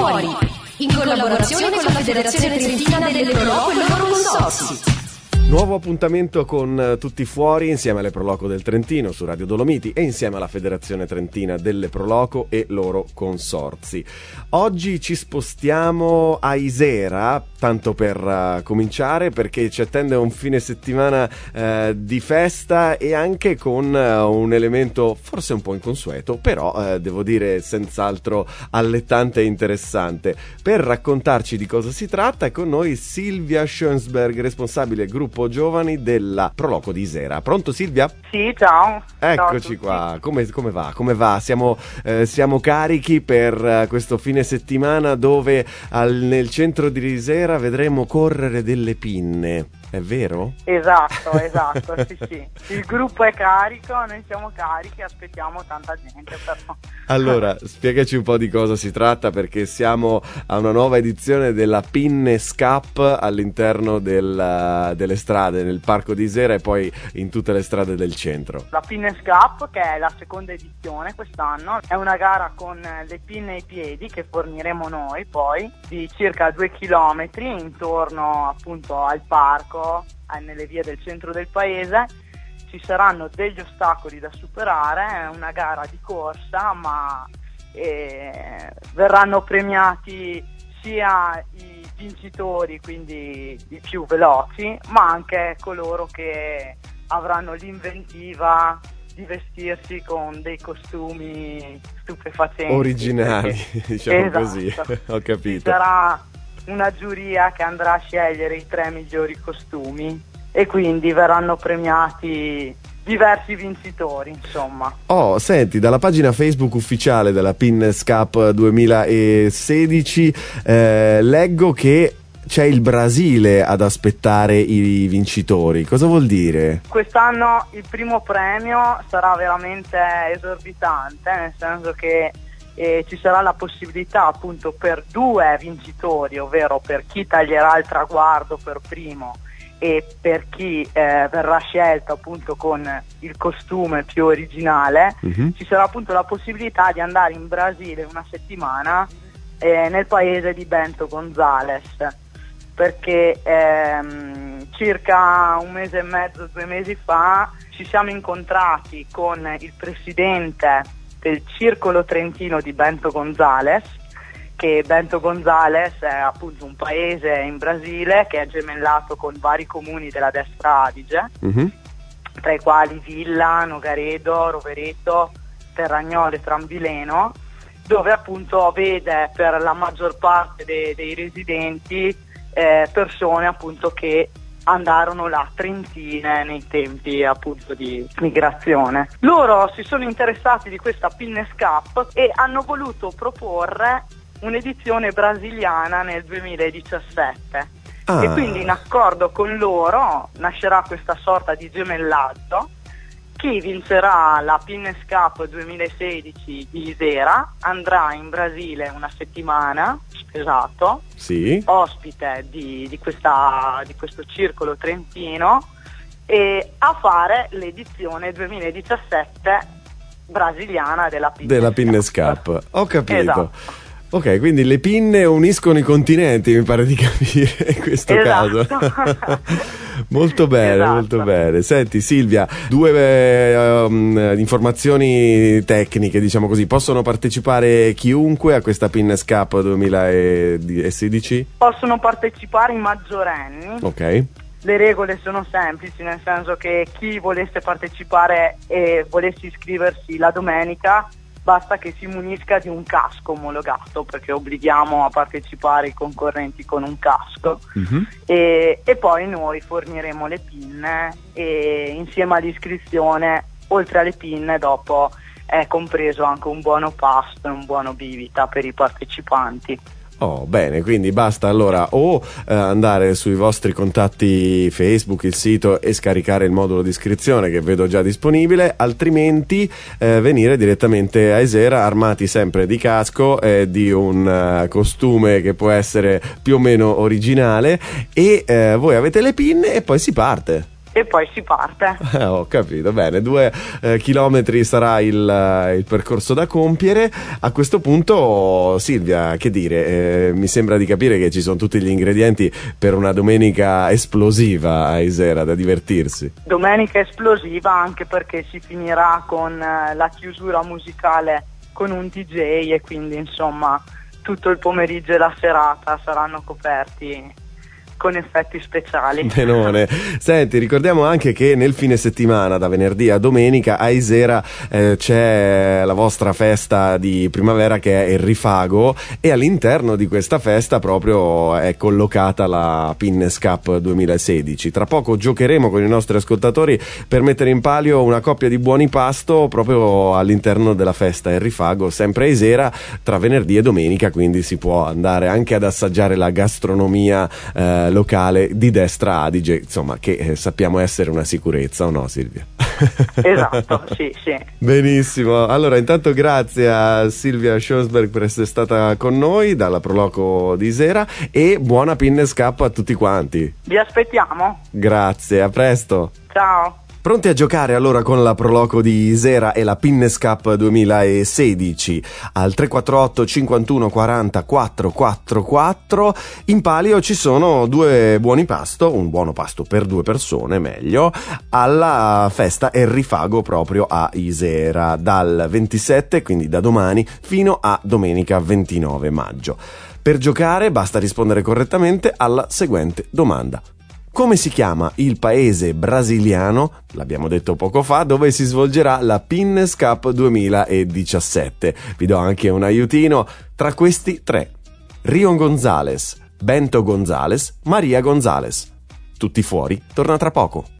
fuori, in collaborazione con la Federazione Trentina delle Pro Loco e i loro consorzi. Nuovo appuntamento con Tutti Fuori insieme alle Pro Loco del Trentino su Radio Dolomiti e insieme alla Federazione Trentina delle Pro Loco e loro consorzi. Oggi ci spostiamo a Isera, tanto per cominciare, perché ci attende un fine settimana di festa e anche con un elemento forse un po' inconsueto, però devo dire senz'altro allettante e interessante. Per raccontarci di cosa si tratta è con noi Silvia Schönsberg, responsabile gruppo giovani della Pro Loco di Isera. Pronto Silvia? Sì, ciao. Eccoci qua. Come va? Come va? Siamo carichi per questo fine settimana dove nel centro di Isera vedremo correre delle pinne. È vero? Esatto, sì. Il gruppo è carico, noi siamo carichi, aspettiamo tanta gente però. Allora, spiegaci un po' di cosa si tratta, perché siamo a una nuova edizione della Pinnes Cup all'interno delle strade, nel parco di Isera e poi in tutte le strade del centro. La Pinnes Cup, che è la seconda edizione quest'anno, è una gara con le pinne ai piedi che forniremo noi poi, di circa 2 chilometri intorno appunto al parco, nelle vie del centro del paese. Ci saranno degli ostacoli da superare, è una gara di corsa, ma verranno premiati sia i vincitori, quindi i più veloci, ma anche coloro che avranno l'inventiva di vestirsi con dei costumi stupefacenti. Originali, diciamo esatto. Così, ho capito. Ci sarà una giuria che andrà a scegliere i 3 migliori costumi e quindi verranno premiati diversi vincitori, insomma. Oh, senti, dalla pagina Facebook ufficiale della Pinnes Cup 2016 leggo che c'è il Brasile ad aspettare i vincitori. Cosa vuol dire? Quest'anno il primo premio sarà veramente esorbitante, nel senso che ci sarà la possibilità appunto per 2 vincitori, ovvero per chi taglierà il traguardo per primo e per chi verrà scelto appunto con il costume più originale. Ci sarà appunto la possibilità di andare in Brasile una settimana nel paese di Bento Gonzales, perché circa 1 mese e mezzo, 2 mesi fa ci siamo incontrati con il presidente del Circolo Trentino di Bento Gonzales, che Bento Gonzales è appunto un paese in Brasile che è gemellato con vari comuni della destra Adige, tra i quali Villa, Nogaredo, Rovereto, Terragnolo e Trambileno, dove appunto vede per la maggior parte dei residenti persone appunto che andarono là trentine nei tempi appunto di migrazione. Loro si sono interessati di questa Pinnes Cup e hanno voluto proporre un'edizione brasiliana nel 2017 e quindi in accordo con loro nascerà questa sorta di gemellaggio. Chi vincerà la Pinnes Cup 2016 di Isera andrà in Brasile una settimana, esatto, sì, ospite di questo circolo trentino, e a fare l'edizione 2017 brasiliana della Pinnes Cup. Ho capito. Esatto. Ok, quindi le pinne uniscono i continenti, mi pare di capire in questo caso. Molto bene, molto bene. Senti Silvia, 2 informazioni tecniche, diciamo così. Possono partecipare chiunque a questa Pinnes Cup 2016? Possono partecipare i maggiorenni. Ok. Le regole sono semplici, nel senso che chi volesse partecipare e volesse iscriversi la domenica basta che si munisca di un casco omologato, perché obblighiamo a partecipare i concorrenti con un casco, e poi noi forniremo le pinne e insieme all'iscrizione, oltre alle pinne, dopo è compreso anche un buono pasto e un buono bibita per i partecipanti. Oh, bene, quindi basta allora o andare sui vostri contatti Facebook, il sito, e scaricare il modulo di iscrizione che vedo già disponibile, altrimenti venire direttamente a Isera armati sempre di casco e di un costume che può essere più o meno originale, e voi avete le pinne e poi si parte. e poi si parte. Ho capito, bene, 2 chilometri sarà il percorso da compiere. A questo punto, Silvia, che dire, mi sembra di capire che ci sono tutti gli ingredienti per una domenica esplosiva a Isera, da divertirsi. Domenica esplosiva, anche perché si finirà con la chiusura musicale con un DJ, e quindi insomma tutto il pomeriggio e la serata saranno coperti con effetti speciali. Benone. Senti, ricordiamo anche che nel fine settimana, da venerdì a domenica, a Isera c'è la vostra festa di primavera, che è il Rifago, e all'interno di questa festa proprio è collocata la Pinnes Cup 2016. Tra poco giocheremo con i nostri ascoltatori per mettere in palio una coppia di buoni pasto proprio all'interno della festa Il Rifago, sempre a Isera, tra venerdì e domenica, quindi si può andare anche ad assaggiare la gastronomia locale di Destra Adige, insomma, che sappiamo essere una sicurezza, o no, Silvia? Esatto, sì. Benissimo, allora intanto grazie a Silvia Schonsberg per essere stata con noi dalla Proloco di Isera, e buona Pinnes Cup a tutti quanti. Vi aspettiamo. Grazie, a presto. Ciao. Pronti a giocare allora con la Proloco di Isera e la Pinnes Cup 2016 al 348 51 40 444. In palio ci sono 2 buoni pasto, un buono pasto per 2 persone meglio, alla festa El Rifago proprio a Isera dal 27, quindi da domani, fino a domenica 29 maggio. Per giocare basta rispondere correttamente alla seguente domanda: come si chiama il paese brasiliano, l'abbiamo detto poco fa, dove si svolgerà la Pinnes Cup 2017? Vi do anche un aiutino: tra questi 3: Rion González, Bento González, Maria González. Tutti fuori, torna tra poco.